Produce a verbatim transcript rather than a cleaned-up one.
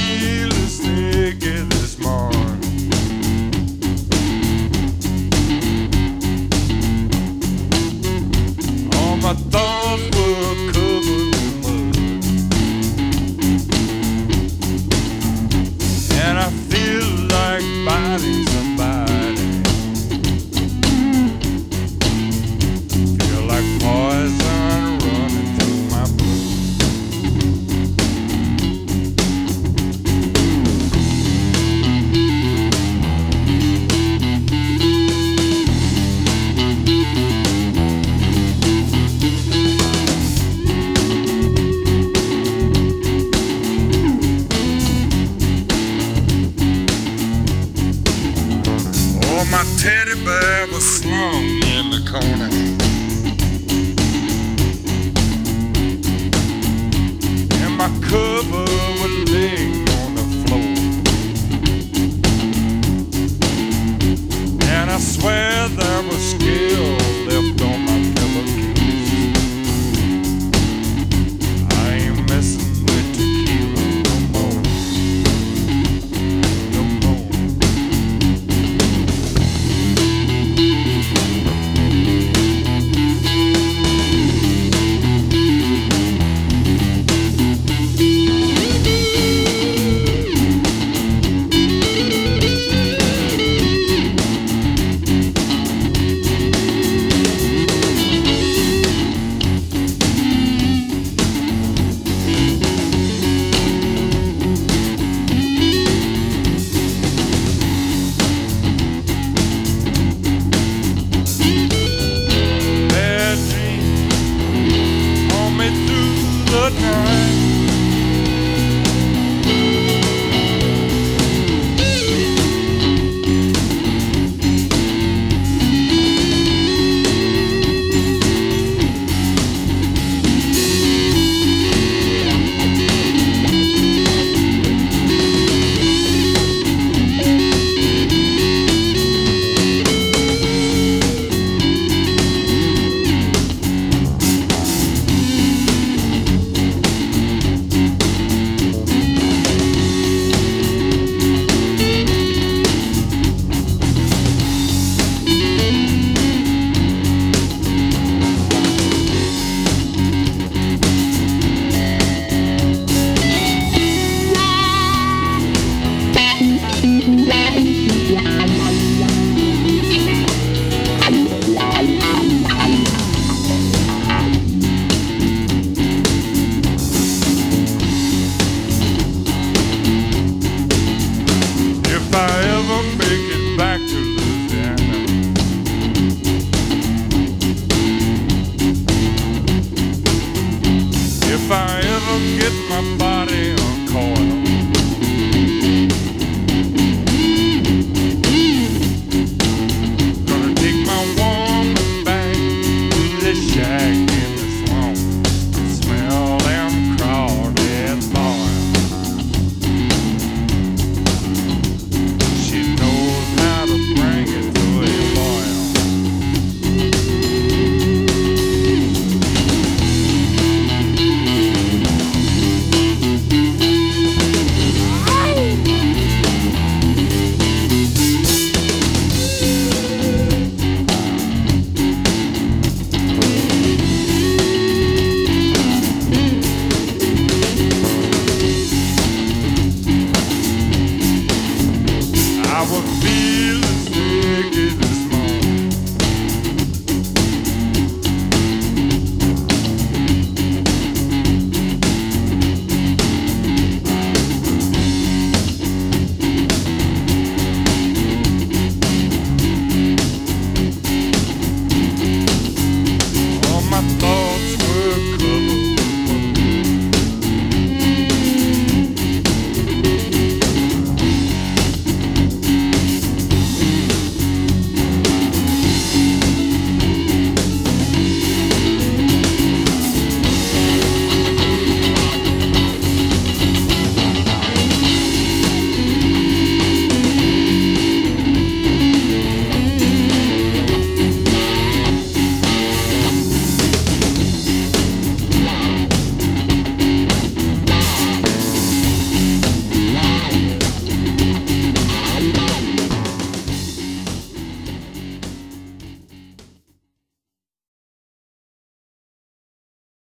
feeling sticky this morning. All my thoughts were covered with mud, and I feel like biting somebody. Feel like poison running through my blood. Oh, my teddy bear was slung in the corner, and my cover was laying on the floor. And I swear there was skill left on my pillowcase. I ain't messing with tequila no more, no more. Bad dreams haunt me through the night.